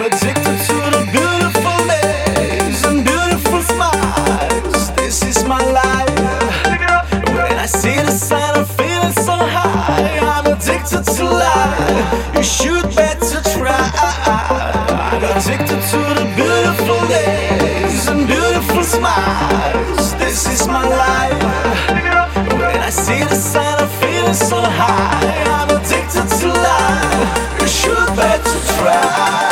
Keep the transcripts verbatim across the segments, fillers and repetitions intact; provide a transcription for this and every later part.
addicted to the beautiful names and beautiful smiles. This is my life. When I see the sun, I'm feeling so high. I'm addicted to life. You should better try. I'm addicted to the beautiful names and beautiful smiles. This is my life. When I see the sun, I'm feeling so high. I'm addicted to life. You should better try.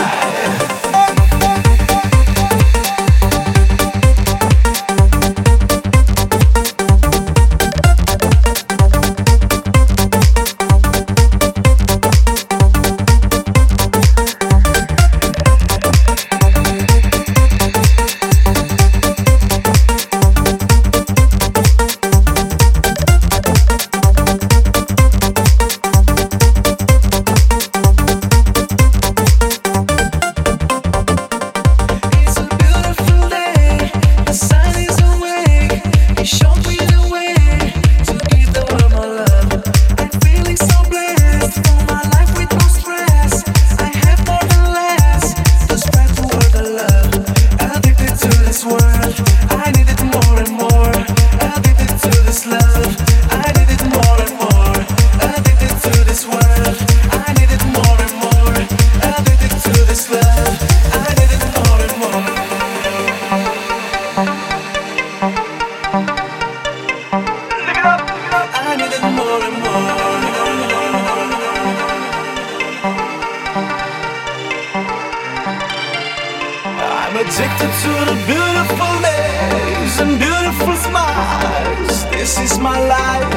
I'm addicted to the beautiful names and beautiful smiles. This is my life.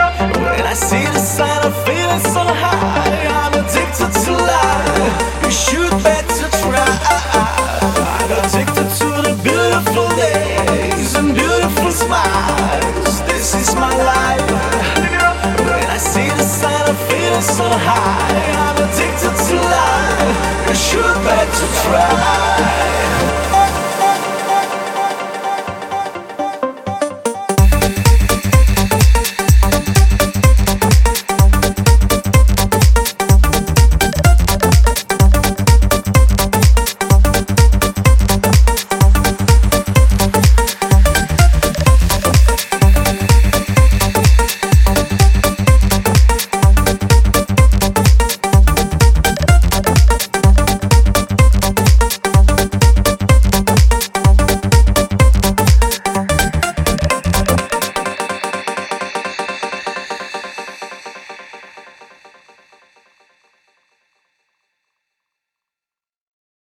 When I see the sun, I'm feeling so high. I'm addicted to life. You should